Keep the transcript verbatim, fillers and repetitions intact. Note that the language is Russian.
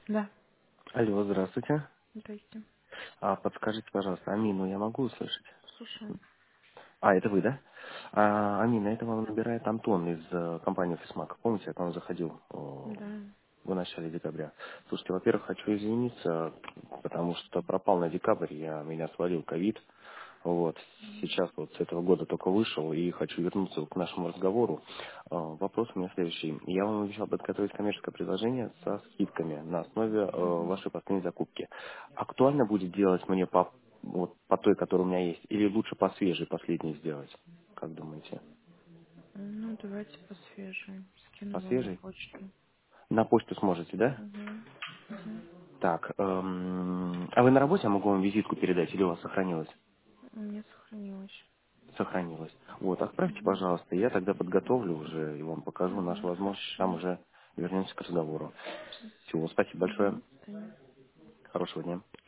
Да. Алло, здравствуйте. Здрасте. А, подскажите, пожалуйста, Амину я могу услышать? Слушаю. А, это вы, да? А, Амина, это вам набирает Антон из э, компании Фисмак. Помните, я к вам заходил э, Да. в начале декабря. Слушайте, во-первых, хочу извиниться, потому что пропал на декабрь, я, меня свалил ковид. Вот. Сейчас вот с этого года только вышел и хочу вернуться к нашему разговору. Э, Вопрос у меня следующий. Я вам обещал подготовить коммерческое предложение со скидками на основе э, Мгм. вашей последней закупки. Актуально будет делать мне по, вот, по той, которая у меня есть, или лучше по свежей последней сделать? Как думаете? Ну, давайте по свежей. По Скину вам на свежей? почту. На почту сможете, да? Угу. Угу. Так, эм, а вы на работе, я могу вам визитку передать, или у вас сохранилось? Не сохранилось. Сохранилось. Вот, отправьте, Угу. пожалуйста, я тогда подготовлю уже и вам покажу наши Угу. возможности, там Хорошо. уже вернемся к разговору. Всего, спасибо Угу. большое, До свидания. хорошего дня.